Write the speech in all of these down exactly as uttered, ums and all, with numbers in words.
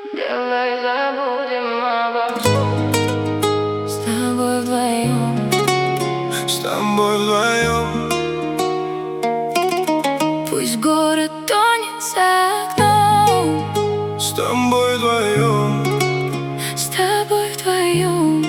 Давай забудем обо всем. С тобой вдвоем. С тобой вдвоем. Пусть город тонет за окном. С тобой вдвоем. С тобой вдвоем.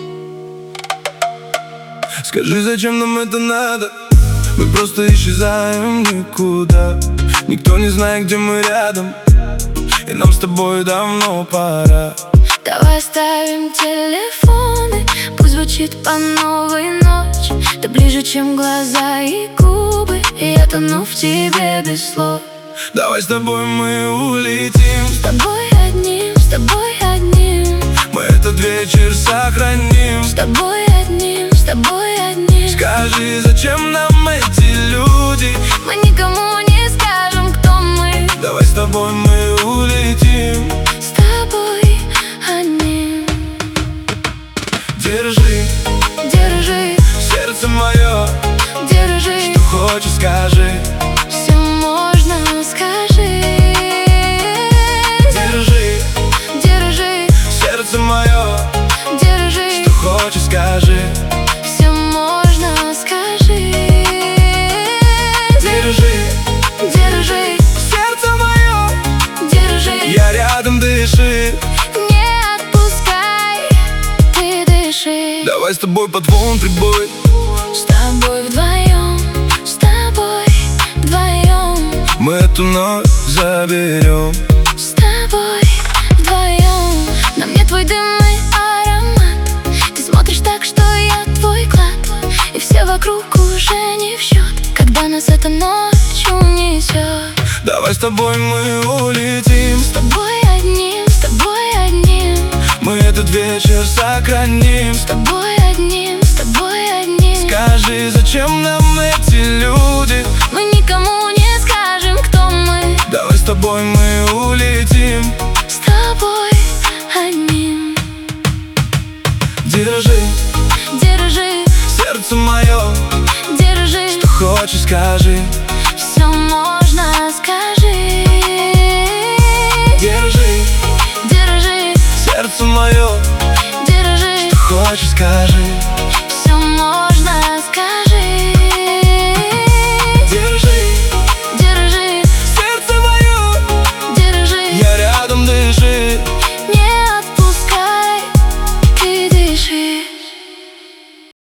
Скажи, зачем нам это надо? Мы просто исчезаем никуда. Никто не знает, где мы рядом, и нам с тобой давно пора. Давай оставим телефоны, пусть звучит по новой ночь. Ты ближе, чем глаза и губы, и я тону в тебе без слов. Давай с тобой мы улетим. С тобой одним, с тобой одним. Мы этот вечер сохраним. С тобой одним, с тобой одним. Скажи, зачем нам эти люди? Мы никому не скажем, кто мы. Давай с тобой мы улетим. С тобой одним. Держи, держи сердце мое. Держи, что хочешь, скажи. все можно, скажи. Держи, держи сердце мое. Держи, что хочешь, скажи. все можно, скажи. Держи, держи сердце мое. Держи, я рядом, дыши. не отпускай, ты дыши. Давай с тобой под волн прибой. С тобой вдвоем, с тобой вдвоем. Мы эту ночь заберем. С тобой вдвоем. На мне твой дым и аромат. Ты смотришь так, что я твой клад. И все вокруг уже не в счет, когда нас эта ночь унесет. Давай с тобой мы улетим. С тобой одним, с тобой одним. Мы этот вечер сохраним. С тобой одним, с тобой одним. Скажи, зачем нам эти люди? Мы никому не скажем, кто мы. Давай с тобой мы улетим. С тобой одним. Держи, держи сердце мое. Держи, что хочешь, скажи. все можно, скажи. Держи, держи сердце мое. Держи, что хочешь, скажи.